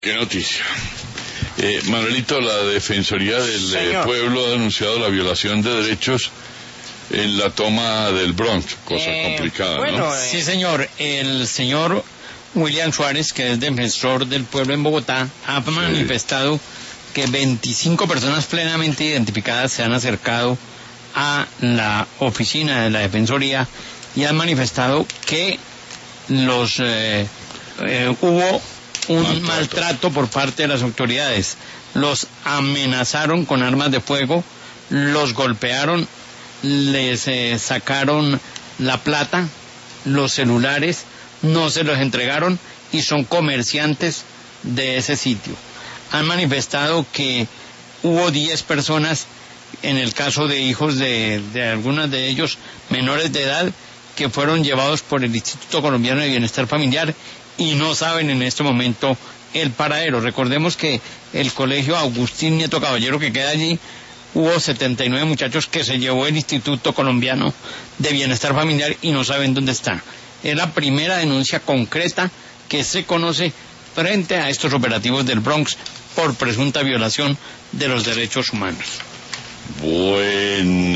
Qué noticia. Manuelito, la Defensoría del Pueblo ha denunciado la violación de derechos en la toma del Bronx, cosa complicada, ¿no? Sí, señor. El señor William Suárez, que es defensor del pueblo en Bogotá, ha manifestado que 25 personas plenamente identificadas se han acercado a la oficina de la Defensoría y han manifestado que hubo un maltrato por parte de las autoridades. Los amenazaron con armas de fuego, los golpearon, les sacaron la plata, los celulares, no se los entregaron y son comerciantes de ese sitio. Han manifestado que hubo 10 personas, en el caso de hijos de algunas de ellos menores de edad, que fueron llevados por el Instituto Colombiano de Bienestar Familiar y no saben en este momento el paradero. Recordemos que el colegio Agustín Nieto Caballero que queda allí, hubo 79 muchachos que se llevó el Instituto Colombiano de Bienestar Familiar y no saben dónde está. Es la primera denuncia concreta que se conoce frente a estos operativos del Bronx por presunta violación de los derechos humanos. Bueno.